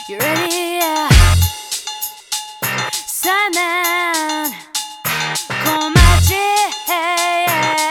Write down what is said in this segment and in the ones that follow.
You ready? Yeah. Simon, come on, yeah.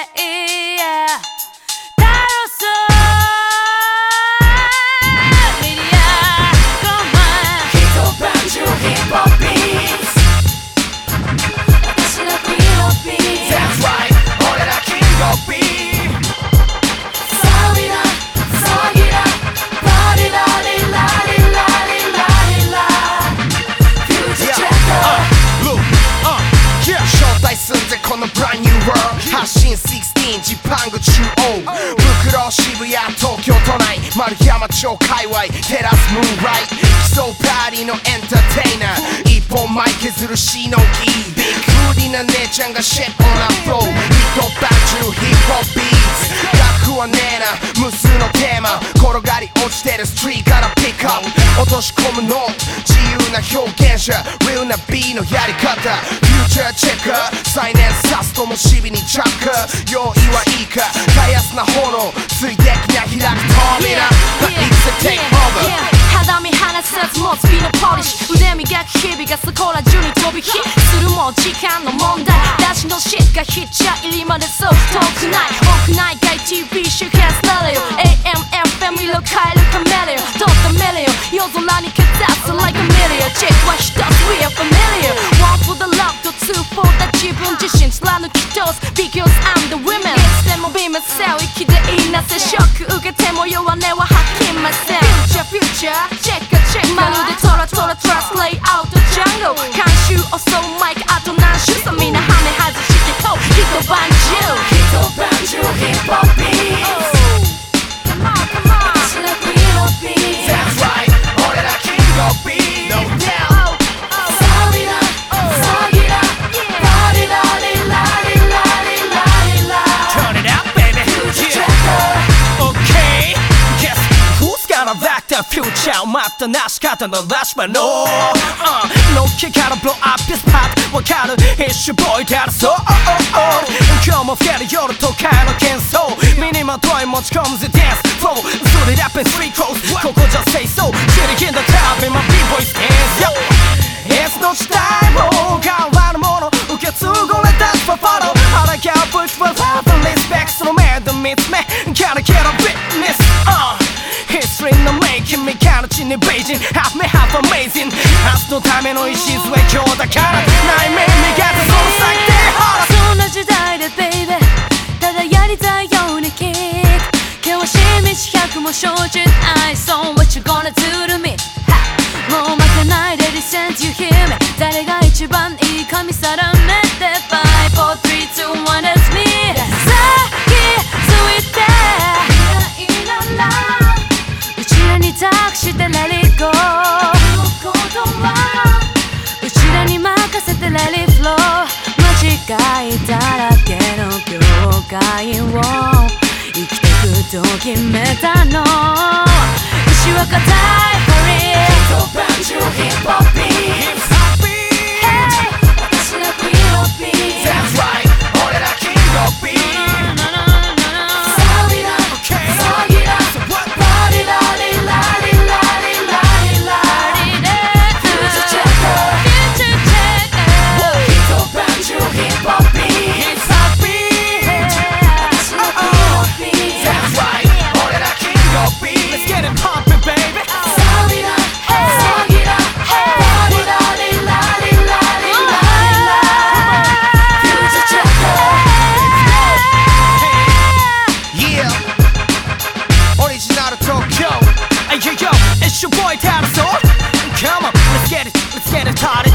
Brand new world 発信16ジパング中央袋渋谷東京都内丸山町界隈テラスムーンライト基礎パーティーのエンターテイナー一本前削るしのぎビッグフーディーな姉ちゃんがシェットなフローヒットバン中ヒップホップビーツ楽はねえな無数のテーマ転がり落ちてるストリートからピックアップ落とし込むの自由な表現者 Real な B のやり方フューチャーチェック再燃さすともしびに着火用意はいいかたやすな炎水滴が開く扉 It's a take over 肌身離さず持つ美のポリッシュ腕磨く日々がそこら中に飛び火するも時間の問題出しのシッがヒッチャー入りまでそう遠くない多くない外 TV 周辺スタレオ AM/FM 色変えるカメレオ撮ったメレオ夜空にかざす like a million チェックは一つ We are familiar One for the love と Two for the 自分自身貫き通す Because I'm the women いつでも be myself 生きていなせショック受けても弱音は吐きません Futureチェックチェックまるでトラトラトラスレイアウトジャングル監修襲うマイクあと何周さみんなハメ外してこう一晩中一晩中ヒップホップビーツ Come on come on 私らクイーンオブビーツ That's right 俺らキングオブビーツ No doubt 騒ぎだ騒ぎだラリラリラリラリラリラ Turn it up baby Yeah Okay Guess who's gonna rock the future 待ったなし方のラッシュマンののっけから blow up this part わかる一種ボーイだろそう今日も吹ける夜都会の喧騒身にまとい持ち込むぜ dance flow それラップ three crows ここじゃ say so キリキンだ食べま b-boy stands yo いつの時代も変わるもの受け継ごれたスパファローあらが push for love and respect その目で見つめ Gotta get a witness History の making me 形に Beijing Half me half amazing 明日のための礎今日だから内面磨くその最低そんな時代で baby ただやりたいようにキック険しい道100も生じない So what you gonna do to me もう負けないで listen to you hear me 誰が一番いいか見定めて 5, 4, 3, 2, 1 that's me さあ気づいて未来ならうちらに託して let it go ことはうちらに任せて let it flow 間違いだらけの業界を生きてくと決めたの意志は固い一晩中ヒップホップビーツ私らクイーンオブビーツ That's right 俺らキングオブビーツ騒ぎだ騒ぎだラリラリラリラリラリラリでフューチャーチェック一晩中ヒップホップビーツ私らクイーンオブビーツ That's right 俺らキングオブビーツ Let's get it pumping baby 騒ぎだ騒ぎだラリラリラリラリラリラフューチャーチェック Yeah オリジナル東京 Hey yo yo it's your boy Tabso Come on let's get it started